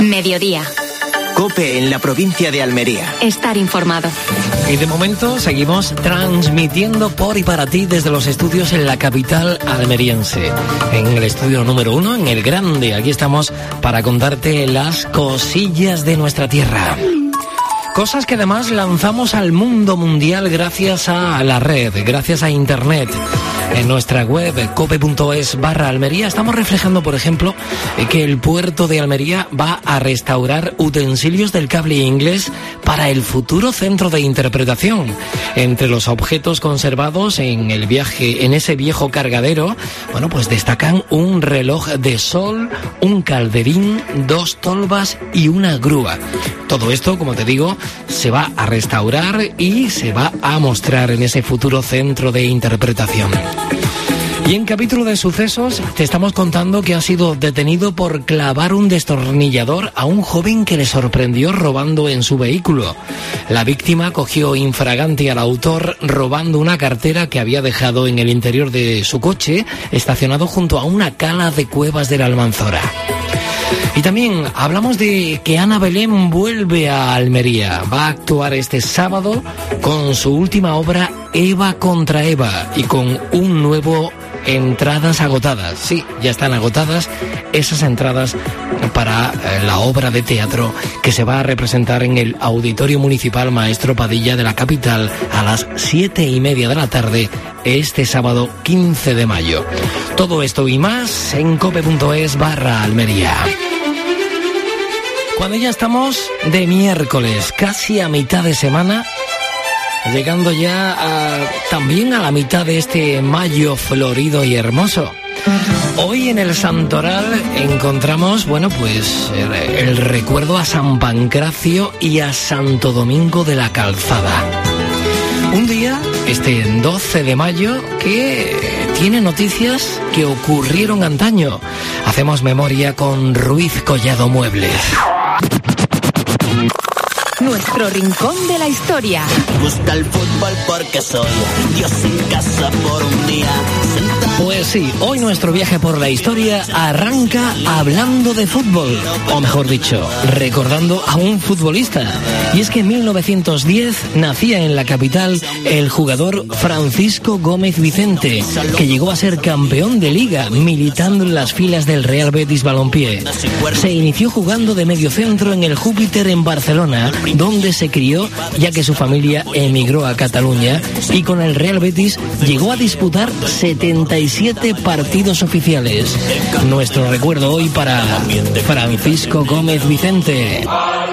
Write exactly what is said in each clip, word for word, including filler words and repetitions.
Mediodía. COPE en la provincia de Almería. Estar informado. Y de momento seguimos transmitiendo por y para ti desde los estudios en la capital almeriense. En el estudio número uno, en el Grande. Aquí estamos para contarte las cosillas de nuestra tierra. Cosas que además lanzamos al mundo mundial gracias a la red, gracias a Internet. En nuestra web, cope.es barra Almería, estamos reflejando, por ejemplo, que el puerto de Almería va a restaurar utensilios del cable inglés para el futuro centro de interpretación. Entre los objetos conservados en el viaje, en ese viejo cargadero, bueno, pues destacan un reloj de sol, un calderín, dos tolvas y una grúa. Todo esto, como te digo, se va a restaurar y se va a mostrar en ese futuro centro de interpretación. Y en capítulo de sucesos te estamos contando que ha sido detenido por clavar un destornillador a un joven que le sorprendió robando en su vehículo. La víctima cogió infraganti al autor robando una cartera que había dejado en el interior de su coche, estacionado junto a una cala de Cuevas de la Almanzora. Y también hablamos de que Ana Belén vuelve a Almería. Va a actuar este sábado con su última obra Eva contra Eva y con un nuevo entradas agotadas. Sí, ya están agotadas esas entradas para eh, la obra de teatro que se va a representar en el Auditorio Municipal Maestro Padilla de la capital a las siete y media de la tarde este sábado quince de mayo. Todo esto y más en cope.es barra Almería. Cuando ya estamos de miércoles, casi a mitad de semana, llegando ya a, también a la mitad de este mayo florido y hermoso. Hoy en el Santoral encontramos, bueno, pues el, el recuerdo a San Pancracio y a Santo Domingo de la Calzada. Un día, este doce de mayo, que tiene noticias que ocurrieron antaño. Hacemos memoria con Ruiz Collado Muebles. Nuestro rincón de la historia. Gusta el fútbol porque soy Dios en casa por un día. Pues sí, hoy nuestro viaje por la historia arranca hablando de fútbol, o mejor dicho, recordando a un futbolista. Y es que en mil novecientos diez nacía en la capital el jugador Francisco Gómez Vicente, que llegó a ser campeón de liga militando en las filas del Real Betis Balompié. Se inició jugando de mediocentro en el Júpiter en Barcelona, donde se crió ya que su familia emigró a Cataluña, y con el Real Betis llegó a disputar setenta y siete partidos oficiales. Nuestro recuerdo hoy para Francisco Gómez Vicente.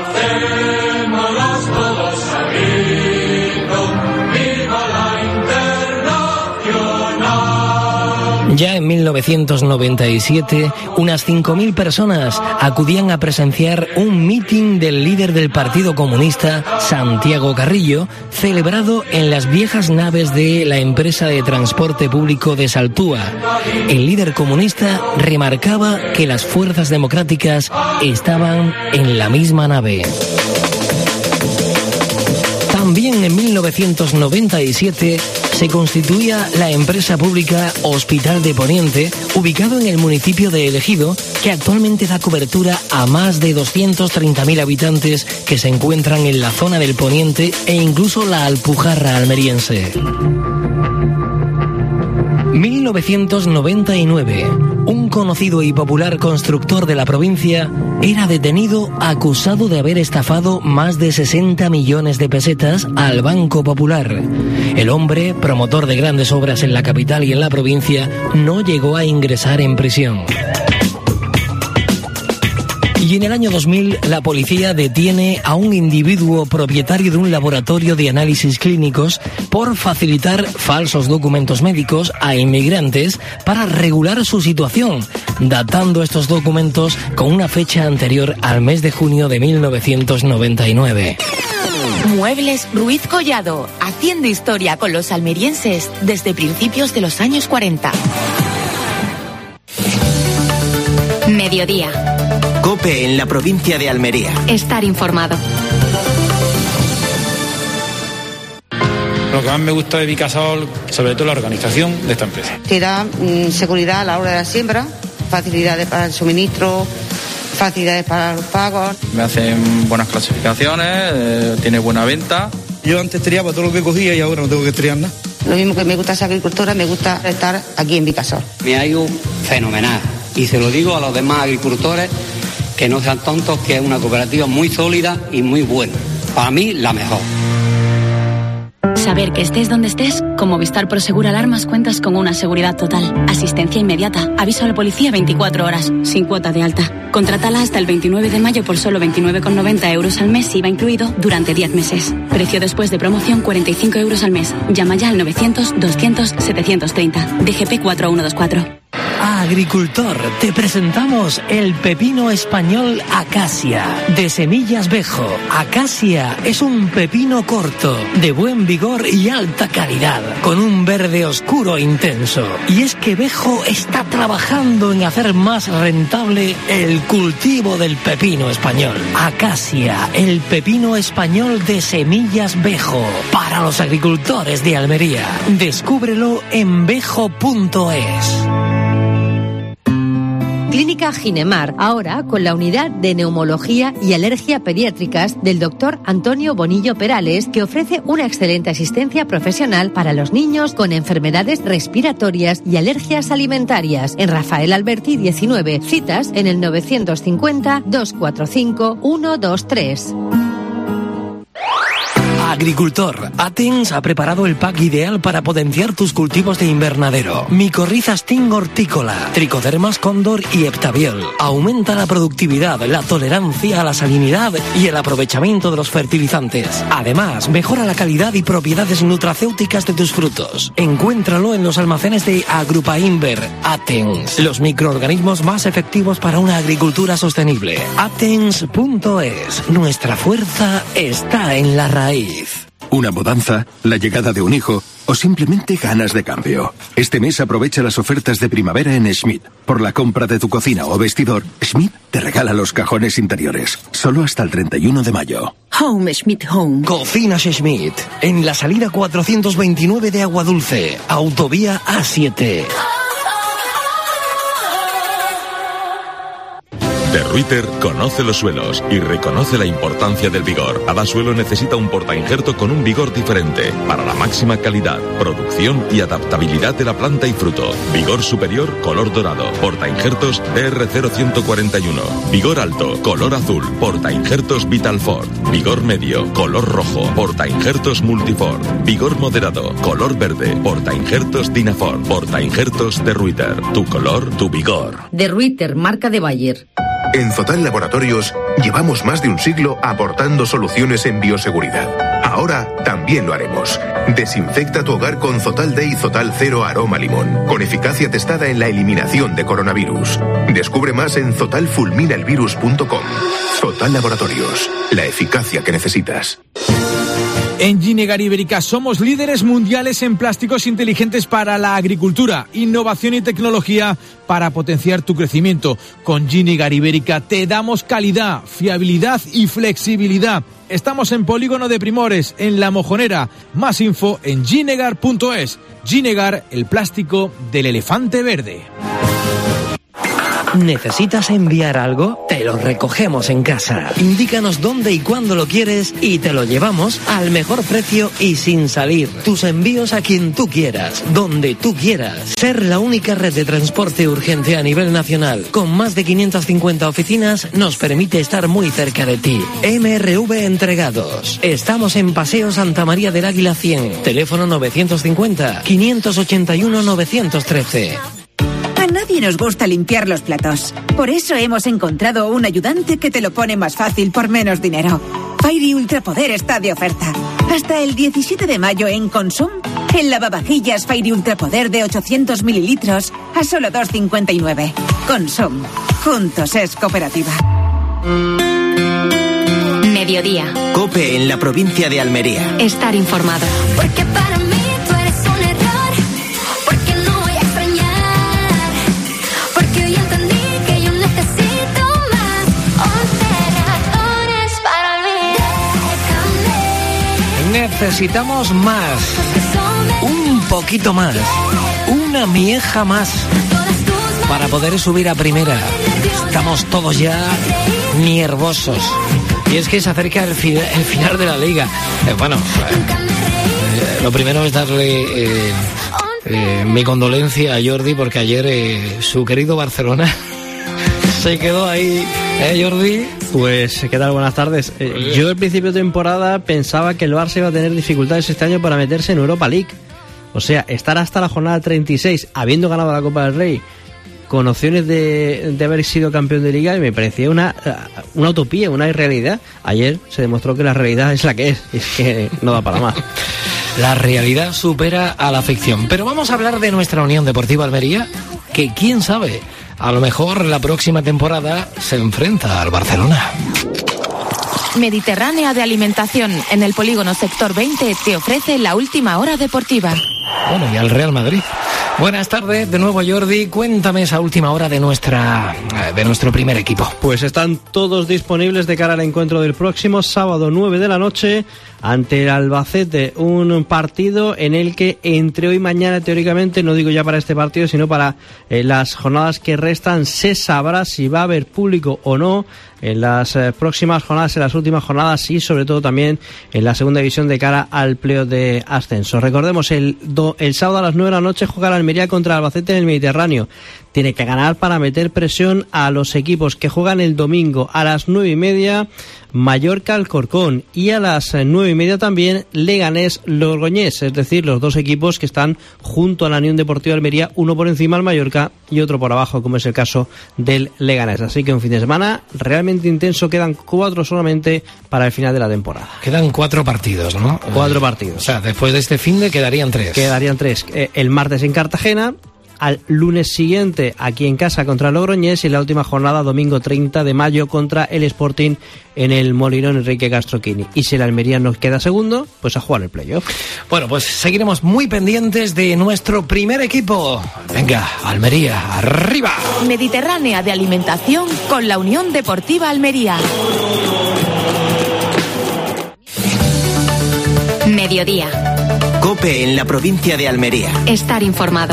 Ya en mil novecientos noventa y siete, unas cinco mil personas acudían a presenciar un mitin del líder del Partido Comunista, Santiago Carrillo, celebrado en las viejas naves de la empresa de transporte público de Saltúa. El líder comunista remarcaba que las fuerzas democráticas estaban en la misma nave. También en mil novecientos noventa y siete se constituía la empresa pública Hospital de Poniente, ubicado en el municipio de El Ejido, que actualmente da cobertura a más de doscientos treinta mil habitantes que se encuentran en la zona del Poniente e incluso la Alpujarra almeriense. mil novecientos noventa y nueve. Un conocido y popular constructor de la provincia era detenido acusado de haber estafado más de sesenta millones de pesetas al Banco Popular. El hombre, promotor de grandes obras en la capital y en la provincia, no llegó a ingresar en prisión. Y en el año dos mil, la policía detiene a un individuo propietario de un laboratorio de análisis clínicos por facilitar falsos documentos médicos a inmigrantes para regular su situación, datando estos documentos con una fecha anterior al mes de junio de mil novecientos noventa y nueve. Muebles Ruiz Collado, haciendo historia con los almerienses desde principios de los años cuarenta. Mediodía. COPE en la provincia de Almería. Estar informado. Lo que más me gusta de Vicasol, sobre todo la organización de esta empresa. Te da mmm, seguridad a la hora de la siembra, facilidades para el suministro, facilidades para los pagos. Me hacen buenas clasificaciones, eh, tiene buena venta. Yo antes triaba todo lo que cogía y ahora no tengo que triar nada. Lo mismo que me gusta ser agricultora, me gusta estar aquí en Vicasol. Me ha ido fenomenal y se lo digo a los demás agricultores que no sean tontos, que es una cooperativa muy sólida y muy buena. Para mí, la mejor. Saber que estés donde estés, con Movistar Prosegur Alarmas cuentas con una seguridad total, asistencia inmediata, aviso a la policía veinticuatro horas, sin cuota de alta. Contrátala hasta el veintinueve de mayo por solo veintinueve con noventa euros al mes, I V A incluido, durante diez meses. Precio después de promoción cuarenta y cinco euros al mes. Llama ya al novecientos, doscientos, setecientos treinta. D G P cuatro uno dos cuatro. Agricultor, te presentamos el pepino español Acacia, de semillas Bejo. Acacia es un pepino corto, de buen vigor y alta calidad, con un verde oscuro e intenso. Y es que Bejo está trabajando en hacer más rentable el cultivo del pepino español. Acacia, el pepino español de semillas Bejo, para los agricultores de Almería. Descúbrelo en bejo punto es. Clínica Ginemar, ahora con la unidad de neumología y alergia pediátricas del doctor Antonio Bonillo Perales, que ofrece una excelente asistencia profesional para los niños con enfermedades respiratorias y alergias alimentarias. En Rafael Alberti diecinueve, citas en el novecientos cincuenta, doscientos cuarenta y cinco, ciento veintitrés. Agricultor, Athens ha preparado el pack ideal para potenciar tus cultivos de invernadero. Micorriza Sting hortícola, Tricodermas cóndor y Heptaviol. Aumenta la productividad, la tolerancia a la salinidad y el aprovechamiento de los fertilizantes. Además, mejora la calidad y propiedades nutracéuticas de tus frutos. Encuéntralo en los almacenes de Agrupainver. Athens, los microorganismos más efectivos para una agricultura sostenible. Athens punto es. Nuestra fuerza está en la raíz. Una mudanza, la llegada de un hijo o simplemente ganas de cambio. Este mes aprovecha las ofertas de primavera en Schmidt. Por la compra de tu cocina o vestidor, Schmidt te regala los cajones interiores. Solo hasta el treinta y uno de mayo. Home Schmidt Home. Cocinas Schmidt. En la salida cuatrocientos veintinueve de Agua Dulce. Autovía A siete. De Ruiter conoce los suelos y reconoce la importancia del vigor. Cada suelo necesita un portainjerto con un vigor diferente para la máxima calidad, producción y adaptabilidad de la planta y fruto. Vigor superior, color dorado. Portainjertos D R cero uno cuatro uno. Vigor alto, color azul. Portainjertos Vitalfort. Vigor medio, color rojo. Portainjertos Multifort. Vigor moderado, color verde. Portainjertos Dynafort. Portainjertos de Ruiter. Tu color, tu vigor. De Ruiter, marca de Bayer. En Zotal Laboratorios llevamos más de un siglo aportando soluciones en bioseguridad. Ahora también lo haremos. Desinfecta tu hogar con Zotal D y Zotal Cero Aroma Limón, con eficacia testada en la eliminación de coronavirus. Descubre más en zotal fulmina el virus punto com. Zotal Laboratorios, la eficacia que necesitas. En Ginegar Ibérica somos líderes mundiales en plásticos inteligentes para la agricultura, innovación y tecnología para potenciar tu crecimiento. Con Ginegar Ibérica te damos calidad, fiabilidad y flexibilidad. Estamos en Polígono de Primores, en La Mojonera. Más info en ginegar punto es. Ginegar, el plástico del elefante verde. ¿Necesitas enviar algo? Te lo recogemos en casa. Indícanos dónde y cuándo lo quieres y te lo llevamos al mejor precio y sin salir. Tus envíos a quien tú quieras, donde tú quieras. Ser la única red de transporte urgente a nivel nacional, con más de quinientas cincuenta oficinas, nos permite estar muy cerca de ti. M R V Entregados. Estamos en Paseo Santa María del Águila cien. Teléfono novecientos cincuenta, quinientos ochenta y uno, novecientos trece. A nadie nos gusta limpiar los platos. Por eso hemos encontrado un ayudante que te lo pone más fácil por menos dinero. Fairy Ultrapoder está de oferta. Hasta el diecisiete de mayo en Consum, el lavavajillas Fairy Ultrapoder de ochocientos mililitros a solo dos cincuenta y nueve. Consum. Juntos es cooperativa. Mediodía. COPE en la provincia de Almería. Estar informado. Porque para mí tú eres un error, porque no voy a extrañar, porque hoy entendí que yo necesito más. once razones para olvidar. Necesitamos más. Un poquito más. Una mieja más. Todas tus para poder subir a primera. Estamos todos ya nerviosos. Y es que se acerca el, fi- el final de la liga. Eh, bueno, eh, lo primero es darle eh, eh, mi condolencia a Jordi, porque ayer eh, su querido Barcelona se quedó ahí. ¿Eh, Jordi? Pues, ¿qué tal? Buenas tardes. Eh, yo al principio de temporada pensaba que el Barça iba a tener dificultades este año para meterse en Europa League. O sea, estar hasta la jornada treinta y seis, habiendo ganado la Copa del Rey, con opciones de, de haber sido campeón de liga, y me parecía una, una utopía, una irrealidad. Ayer se demostró que la realidad es la que es, y es que no da para más. La realidad supera a la ficción. Pero vamos a hablar de nuestra Unión Deportiva Almería, que quién sabe, a lo mejor la próxima temporada se enfrenta al Barcelona. Mediterránea de Alimentación, en el polígono sector veinte, te ofrece la última hora deportiva. Bueno, y al Real Madrid. Buenas tardes, de nuevo Jordi, cuéntame esa última hora de nuestra de nuestro primer equipo. Pues están todos disponibles de cara al encuentro del próximo sábado nueve de la noche ante el Albacete, un partido en el que entre hoy y mañana, teóricamente, no digo ya para este partido, sino para eh, las jornadas que restan, se sabrá si va a haber público o no en las eh, próximas jornadas, en las últimas jornadas, y sobre todo también en la segunda división de cara al playoff de ascenso. Recordemos, el, do, el sábado a las nueve de la noche juega la Almería contra el Albacete en el Mediterráneo. Tiene que ganar para meter presión a los equipos que juegan el domingo a las nueve y media, Mallorca Alcorcón, y a las nueve y media también Leganés Logroñés, es decir, los dos equipos que están junto a la Unión Deportiva Almería, uno por encima al Mallorca y otro por abajo, como es el caso del Leganés. Así que un fin de semana realmente intenso, quedan cuatro solamente para el final de la temporada. Quedan cuatro partidos, ¿no? Cuatro partidos. O sea, después de este fin de quedarían tres. Quedarían tres. Eh, el martes en Cartagena, al lunes siguiente aquí en casa contra Logroñés, y la última jornada domingo treinta de mayo contra el Sporting en el Molinón Enrique Castroquini. Y si el Almería nos queda segundo, pues a jugar el playoff. Bueno, pues seguiremos muy pendientes de nuestro primer equipo. Venga, Almería, arriba. Mediterránea de Alimentación con la Unión Deportiva Almería. Mediodía. COPE en la provincia de Almería. Estar informado.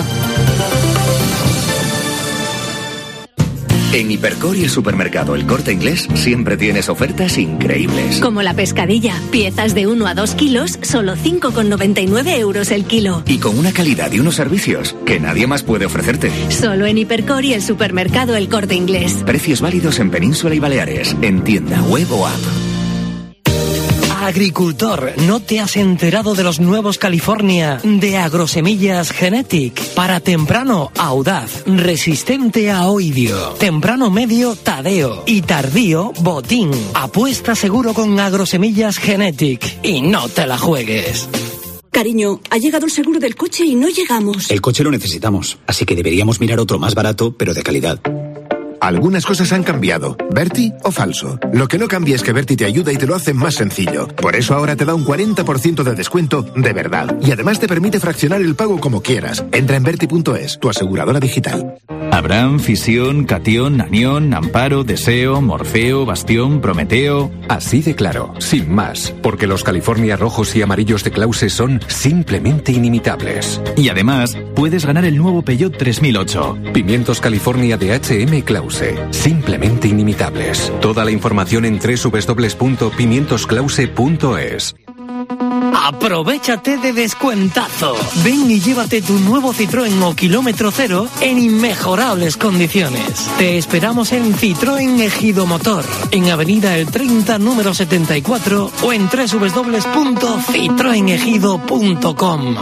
En Hipercor y el supermercado El Corte Inglés siempre tienes ofertas increíbles. Como la pescadilla, piezas de uno a dos kilos, solo cinco con noventa y nueve euros el kilo. Y con una calidad y unos servicios que nadie más puede ofrecerte. Solo en Hipercor y el supermercado El Corte Inglés. Precios válidos en Península y Baleares, en tienda, web o app. Agricultor, ¿no te has enterado de los nuevos California de Agrosemillas Genetic? Para temprano, audaz, resistente a oidio. Temprano medio, tadeo. Y tardío, botín. Apuesta seguro con Agrosemillas Genetic. Y no te la juegues. Cariño, ha llegado el seguro del coche y no llegamos. El coche lo necesitamos, así que deberíamos mirar otro más barato, pero de calidad. Algunas cosas han cambiado. ¿Berti o falso? Lo que no cambia es que Berti te ayuda y te lo hace más sencillo. Por eso ahora te da un cuarenta por ciento de descuento de verdad. Y además te permite fraccionar el pago como quieras. Entra en Berti punto es, tu aseguradora digital. Abraham, Fisión, Catión, Anión, Amparo, Deseo, Morfeo, Bastión, Prometeo... Así de claro, sin más, porque los California rojos y amarillos de Clause son simplemente inimitables. Y además, puedes ganar el nuevo Peugeot tres mil ocho. Pimientos California de H M Clause, simplemente inimitables. Toda la información en doble u doble u doble u punto pimientos clause punto es. Aprovéchate de descuentazo. Ven y llévate tu nuevo Citroën o kilómetro cero en inmejorables condiciones. Te esperamos en Citroën Ejido Motor, en Avenida El treinta, número setenta y cuatro, o en doble u doble u doble u punto citroen ejido punto com.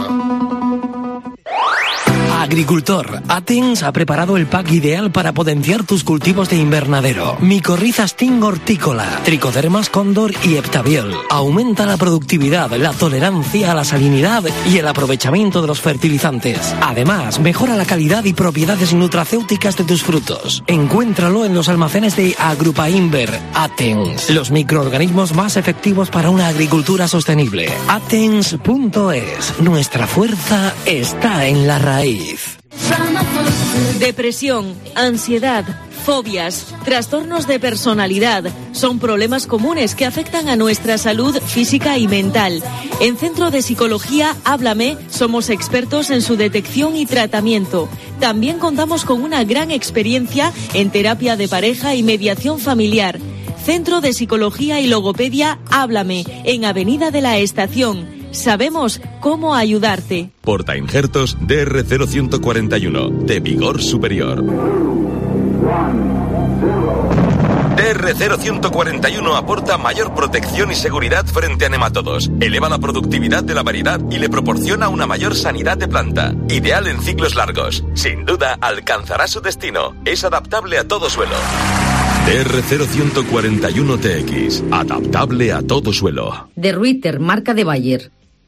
Agricultor, Athens ha preparado el pack ideal para potenciar tus cultivos de invernadero. Micorriza Sting hortícola, Tricodermas Cóndor y Heptaviol. Aumenta la productividad, la tolerancia a la salinidad y el aprovechamiento de los fertilizantes. Además, mejora la calidad y propiedades nutracéuticas de tus frutos. Encuéntralo en los almacenes de Agrupainver. Athens, los microorganismos más efectivos para una agricultura sostenible. Athens punto es. Nuestra fuerza está en la raíz. Depresión, ansiedad, Fobias, trastornos de personalidad, son problemas comunes que afectan a nuestra salud física y mental. En Centro de Psicología Háblame somos expertos en su detección y tratamiento. También contamos con una gran experiencia en terapia de pareja y mediación familiar. Centro de Psicología y Logopedia Háblame, en Avenida de la Estación. Sabemos cómo ayudarte. Portainjertos D R cero uno cuatro uno, de vigor superior. D R cero uno cuatro uno aporta mayor protección y seguridad frente a nematodos, eleva la productividad de la variedad y le proporciona una mayor sanidad de planta. Ideal en ciclos largos. Sin duda, alcanzará su destino. Es adaptable a todo suelo. D R cero uno cuatro uno T X. Adaptable a todo suelo. De Ruiter, marca de Bayer.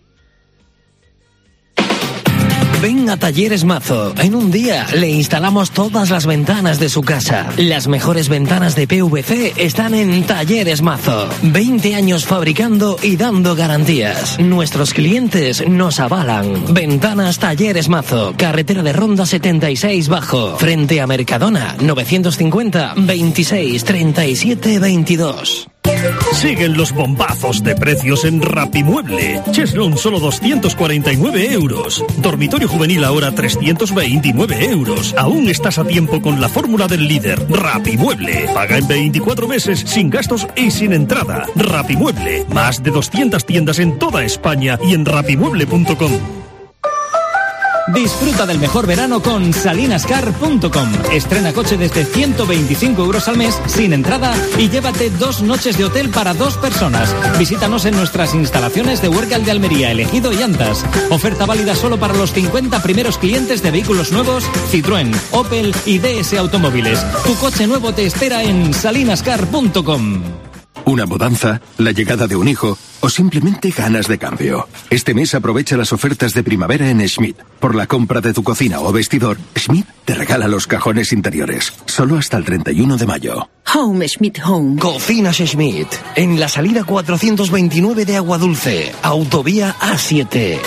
Ven a Talleres Mazo. En un día le instalamos todas las ventanas de su casa. Las mejores ventanas de P V C están en Talleres Mazo. veinte años fabricando y dando garantías. Nuestros clientes nos avalan. Ventanas Talleres Mazo. Carretera de Ronda setenta y seis Bajo. Frente a Mercadona. novecientos cincuenta, veintiséis, treinta y siete, veintidós. Siguen los bombazos de precios en Rapimueble. Cheslon solo doscientos cuarenta y nueve euros. Dormitorio juvenil ahora trescientos veintinueve euros. Aún estás a tiempo con la fórmula del líder. Rapimueble. Paga en veinticuatro meses sin gastos y sin entrada. Rapimueble. Más de doscientas tiendas en toda España y en rapimueble punto com. Disfruta del mejor verano con salinascar punto com. Estrena coche desde ciento veinticinco euros al mes sin entrada y llévate dos noches de hotel para dos personas. Visítanos en nuestras instalaciones de Huércal de Almería, Elegido y Antas. Oferta válida solo para los cincuenta primeros clientes de vehículos nuevos Citroën, Opel y D S Automóviles. Tu coche nuevo te espera en salinascar punto com. Una mudanza, la llegada de un hijo o simplemente ganas de cambio. Este mes aprovecha las ofertas de primavera en Schmidt. Por la compra de tu cocina o vestidor, Schmidt te regala los cajones interiores. Solo hasta el treinta y uno de mayo. Home Schmidt Home. Cocinas Schmidt. En la salida cuatrocientos veintinueve de Agua Dulce. Autovía A siete.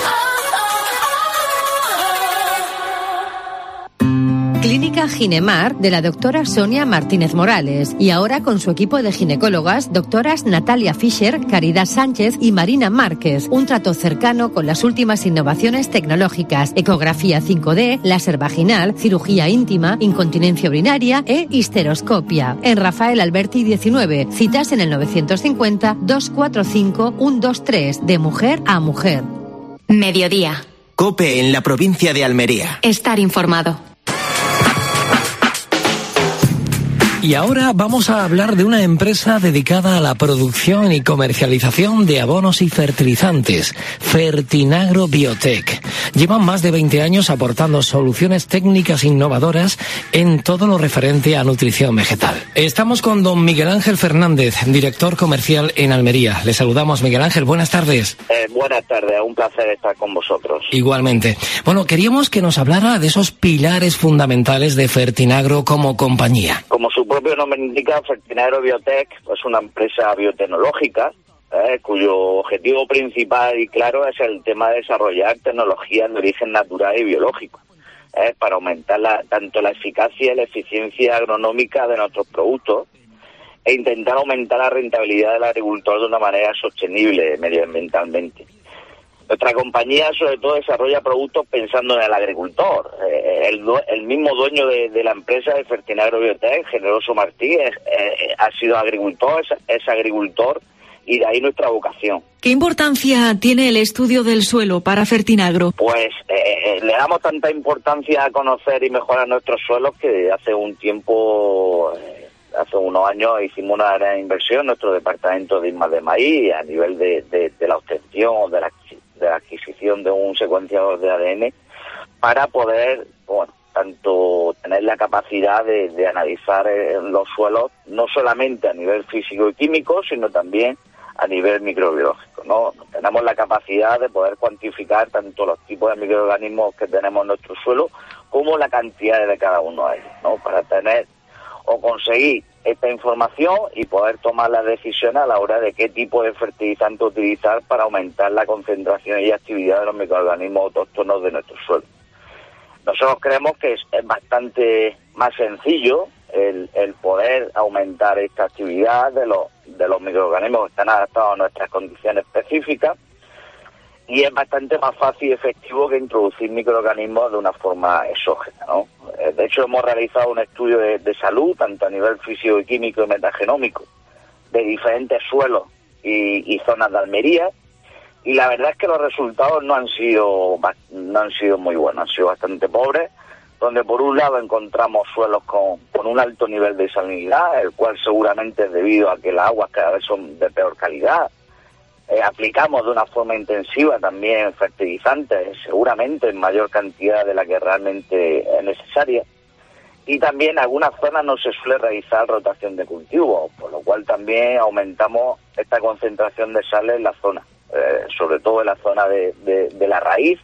Clínica Ginemar de la doctora Sonia Martínez Morales y ahora con su equipo de ginecólogas, doctoras Natalia Fischer, Caridad Sánchez y Marina Márquez. Un trato cercano con las últimas innovaciones tecnológicas, ecografía cinco D, láser vaginal, cirugía íntima, incontinencia urinaria e histeroscopia. En Rafael Alberti diecinueve, citas en el novecientos cincuenta, doscientos cuarenta y cinco, ciento veintitrés, de mujer a mujer. Mediodía. COPE en la provincia de Almería. Estar informado. Y ahora vamos a hablar de una empresa dedicada a la producción y comercialización de abonos y fertilizantes, Fertinagro Biotech. Llevan más de veinte años aportando soluciones técnicas innovadoras en todo lo referente a nutrición vegetal. Estamos con don Miguel Ángel Fernández, director comercial en Almería. Le saludamos, Miguel Ángel, buenas tardes. Eh, buenas tardes, un placer estar con vosotros. Igualmente. Bueno, queríamos que nos hablara de esos pilares fundamentales de Fertinagro como compañía. Como su propio nombre indica, Fertinagro Biotech es una empresa biotecnológica eh, cuyo objetivo principal y claro es el tema de desarrollar tecnologías de origen natural y biológico eh, para aumentar la, tanto la eficacia y la eficiencia agronómica de nuestros productos e intentar aumentar la rentabilidad del agricultor de una manera sostenible medioambientalmente. Nuestra compañía sobre todo desarrolla productos pensando en el agricultor. Eh, el, el mismo dueño de, de la empresa de Fertinagro Biotech, Generoso Martí, es, eh, ha sido agricultor, es, es agricultor y de ahí nuestra vocación. ¿Qué importancia tiene el estudio del suelo para Fertinagro? Pues eh, le damos tanta importancia a conocer y mejorar nuestros suelos que hace un tiempo... Eh, Hace unos años hicimos una gran inversión en nuestro departamento de I más D Maíz a nivel de, de, de la obtención o de la, de la adquisición de un secuenciador de A D N para poder, bueno, tanto tener la capacidad de, de analizar los suelos no solamente a nivel físico y químico, sino también a nivel microbiológico, ¿no? Tenemos la capacidad de poder cuantificar tanto los tipos de microorganismos que tenemos en nuestro suelo como la cantidad de cada uno de ellos, ¿no? Para tener o conseguir esta información y poder tomar las decisiones a la hora de qué tipo de fertilizante utilizar para aumentar la concentración y actividad de los microorganismos autóctonos de nuestro suelo. Nosotros creemos que es, es bastante más sencillo el, el poder aumentar esta actividad de los, de los microorganismos que están adaptados a nuestras condiciones específicas, y es bastante más fácil y efectivo que introducir microorganismos de una forma exógena, ¿no? De hecho, hemos realizado un estudio de, de salud, tanto a nivel físico y químico y metagenómico, de diferentes suelos y, y zonas de Almería, y la verdad es que los resultados no han sido no han sido muy buenos, han sido bastante pobres, donde por un lado encontramos suelos con, con un alto nivel de salinidad, el cual seguramente es debido a que las aguas cada vez son de peor calidad. Eh, aplicamos de una forma intensiva también fertilizantes, seguramente en mayor cantidad de la que realmente es necesaria. Y también en algunas zonas no se suele realizar rotación de cultivos, por lo cual también aumentamos esta concentración de sales en la zona, eh, sobre todo en la zona de, de, de la raíz,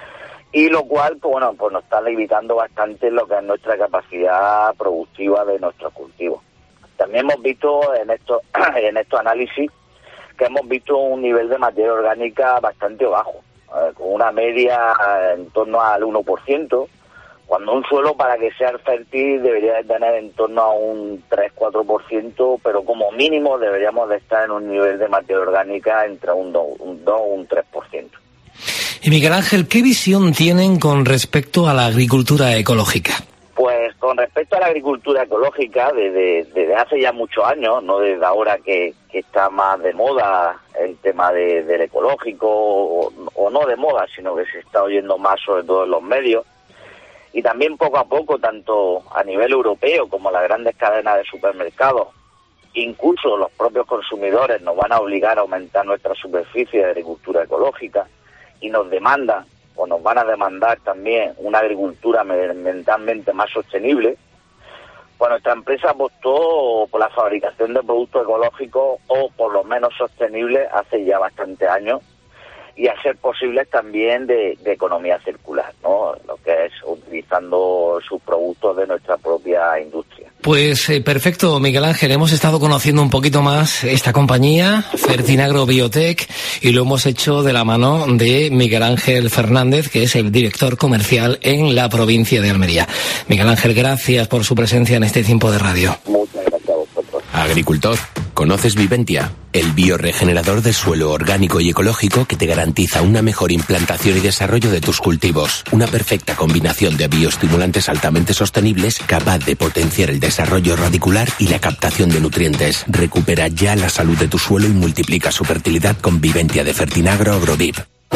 y lo cual, pues bueno, pues nos está limitando bastante lo que es nuestra capacidad productiva de nuestros cultivos. También hemos visto en estos en estos análisis que hemos visto un nivel de materia orgánica bastante bajo, eh, con una media en torno al uno por ciento, cuando un suelo, para que sea fértil, debería de tener en torno a un tres cuatro por ciento, pero como mínimo deberíamos de estar en un nivel de materia orgánica entre un dos o un tres por ciento. Y Miguel Ángel, ¿qué visión tienen con respecto a la agricultura ecológica? Pues con respecto a la agricultura ecológica, desde, desde hace ya muchos años, no desde ahora que, que está más de moda el tema de, del ecológico, o, o no de moda, sino que se está oyendo más sobre todo en los medios, y también poco a poco, tanto a nivel europeo como las grandes cadenas de supermercados, incluso los propios consumidores nos van a obligar a aumentar nuestra superficie de agricultura ecológica, y nos demandan o nos van a demandar también una agricultura medioambientalmente más sostenible. Pues nuestra empresa apostó por la fabricación de productos ecológicos, o por lo menos sostenibles, hace ya bastantes años, y a ser posibles también de, de economía circular, ¿no? Lo que es utilizando sus productos de nuestra propia industria. Pues eh, perfecto, Miguel Ángel, hemos estado conociendo un poquito más esta compañía, Fertinagro Biotech, y lo hemos hecho de la mano de Miguel Ángel Fernández, que es el director comercial en la provincia de Almería. Miguel Ángel, gracias por su presencia en este tiempo de radio. Muchas gracias a vosotros. Agricultor, ¿conoces Viventia? El bioregenerador de suelo orgánico y ecológico que te garantiza una mejor implantación y desarrollo de tus cultivos. Una perfecta combinación de bioestimulantes altamente sostenibles capaz de potenciar el desarrollo radicular y la captación de nutrientes. Recupera ya la salud de tu suelo y multiplica su fertilidad con Viventia de Fertinagro Agrodip.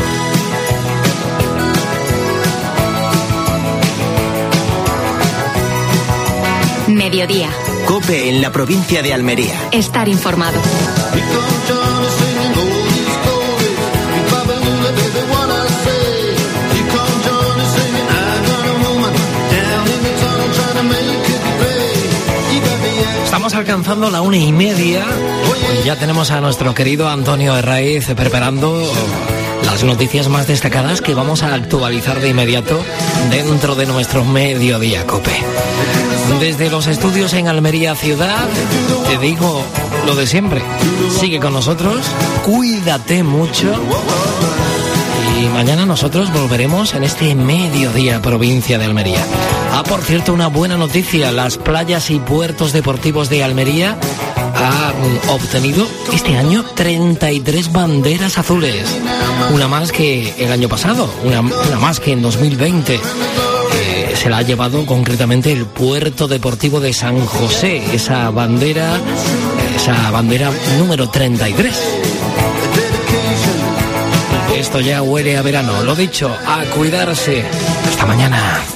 Mediodía. COPE en la provincia de Almería. Estar informado. Estamos alcanzando la una y media y ya tenemos a nuestro querido Antonio Herraiz preparando las noticias más destacadas que vamos a actualizar de inmediato dentro de nuestro Mediodía COPE. Desde los estudios en Almería Ciudad, te digo lo de siempre. Sigue con nosotros, cuídate mucho. Y mañana nosotros volveremos en este Mediodía Provincia de Almería. Ah, por cierto, una buena noticia. Las playas y puertos deportivos de Almería han obtenido este año treinta y tres banderas azules. Una más que el año pasado, una, una más que en dos mil veinte. Se la ha llevado concretamente el Puerto Deportivo de San José, esa bandera, esa bandera número treinta y tres. Esto ya huele a verano. Lo dicho, a cuidarse. Hasta mañana.